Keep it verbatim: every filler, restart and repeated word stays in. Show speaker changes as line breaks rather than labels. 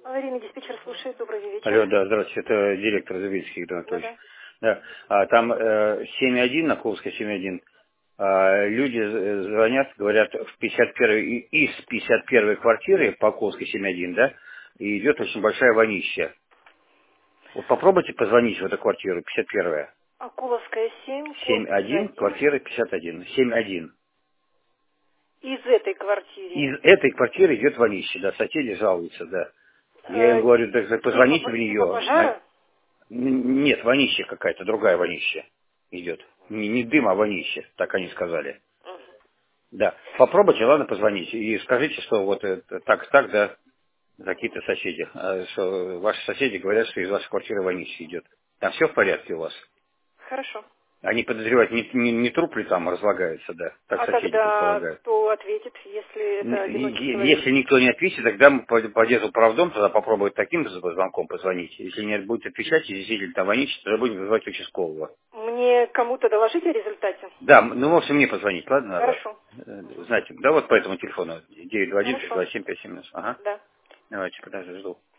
Аварийный диспетчер слушает. Добрый вечер.
Алло, да, здравствуйте, это директор Забельский Игорь
Да,
Анатольевич.
да.
Да, а, там э, семь один, на Куловской семь один, а, люди з- звонят, говорят, в пятьдесят первой, и- из пятьдесят первой квартиры по Куловской семь один, да, и идет очень большая вонища. Вот попробуйте позвонить в эту квартиру, пятьдесят первая.
Акуловская семь,
семь
корпус
один,
один.
квартира пятьдесят один. семь один.
Из этой квартиры.
Из этой квартиры идет вонища, да, соседи жалуются, да. Я им
Э,
говорю, так
типа,
позвоните в
по- типа
нее.
пожара?
Н- Нет, вонища какая-то, другая вонища идет. Не, не дым, а вонища, так они сказали.
Мгм.
Да. Попробуйте, ладно, позвоните. И скажите, что вот это, так, так, да, какие-то соседи. А, что ваши соседи говорят, что из вашей квартиры вонища идет. Там все в порядке у вас?
Хорошо.
Они подозревают, не, не, не труп ли там разлагается, да, так
А
соседи
тогда
предполагают.
кто ответит, если
Н-
это одинокий
е-
человек?
Если никто не ответит, тогда мы пойдем в правдом, тогда попробуют таким звонком позвонить. Если не будет отвечать, и действительно там вонища, тогда будем вызывать участкового.
Мне кому-то доложить о результате?
Да, м- ну можете мне позвонить, ладно, назад?
Хорошо.
Э,
Мгм.
Знаете, да, вот по этому телефону девять два один шесть
Хорошо.
два семь пять семь. Ага.
Да.
Давайте, подожди, жду.